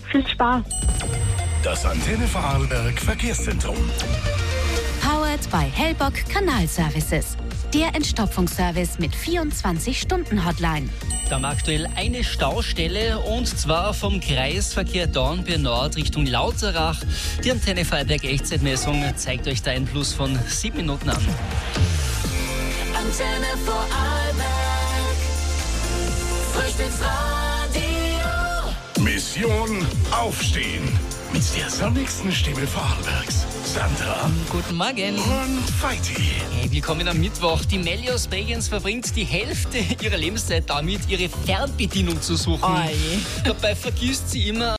Viel Spaß. Das Antenne Vorarlberg Verkehrszentrum. Powered by Hellbock Kanalservices. Der Entstopfungsservice mit 24-Stunden-Hotline. Da haben wir aktuell eine Staustelle und zwar vom Kreisverkehr Dornbirn Nord Richtung Lauterach. Die Antenne Vorarlberg Echtzeitmessung zeigt euch da einen Plus von 7 Minuten an. Antenne Vorarlberg, Frühstücksradio. Mission Aufstehen. Mit der sonnigsten Stimme Vorarlbergs. Sandra Guten Morgen. und Feiti. Hey, willkommen am Mittwoch. Die Melli aus Bregenz verbringt die Hälfte ihrer Lebenszeit damit, ihre Fernbedienung zu suchen. Oh je. Dabei vergisst sie immer